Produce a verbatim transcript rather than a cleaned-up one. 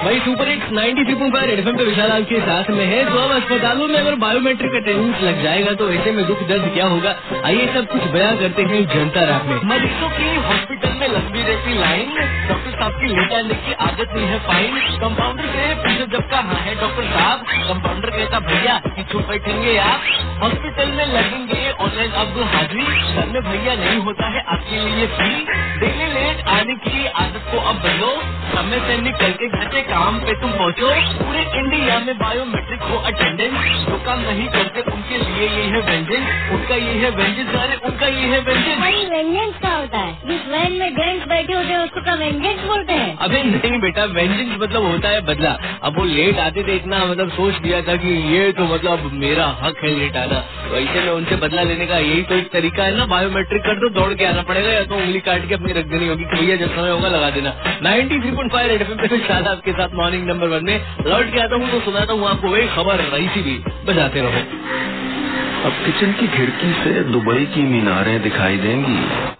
भाई super hits ninety three point five red FM पे विशाल आपके साथ में है। तो अब अस्पतालों में अगर बायोमेट्रिक अटेंडेंस लग जाएगा तो ऐसे में दुख दर्द क्या होगा, आइए सब कुछ बयां करते हैं जनता रात में। मरीजों की हॉस्पिटल में लंबी रहती लाइन, डॉक्टर साहब की लेट आने की आदत नहीं है फाइन। कंपाउंडर से पूछो जब कहाँ है डॉक्टर साहब, कंपाउंडर कहता भैया कि चुप बैठेंगे आप, हॉस्पिटल में लगेंगे ऑनलाइन अब हाजिरी, घर में भैया नहीं होता है आपके लिए फ्री। डेली लेट आने की आदत को अब बदलो, समय से निकल के घर के काम पे तुम पहुँचो। पूरे इंडिया में बायोमेट्रिक हो अटेंडेंस, जो काम नहीं करते उनके लिए ये है वेंजेंस, उनका ये है वेंजेंस, अरे उनका ये है वेंजेंस। भाई वेंजेंस क्या होता है? जिस वैन में जेंट्स बैठे होते हैं उसको क्या वेंजेंस बोलते हैं? अबे नहीं बेटा, वेंजेंस मतलब होता है बदला। अब वो लेट आते थे इतना मतलब सोच दिया था कि ये तो मतलब मेरा हक है लेट आना, तो ऐसे में उनसे बदला लेने का यही तो एक तरीका है ना, बायोमेट्रिक कर दो, दौड़ के आना पड़ेगा या तो उंगली काट के अपनी रख देनी होगी, भैया जब समय होगा लगा देना। Ninety three point five red FM पे शायद आपके साथ मॉर्निंग नंबर वन में लौट के आता हूँ तो सुनाता हूँ आपको वही खबर, रईसी भी बजाते रहो। अब किचन की खिड़की से दुबई की मीनारें दिखाई देंगी।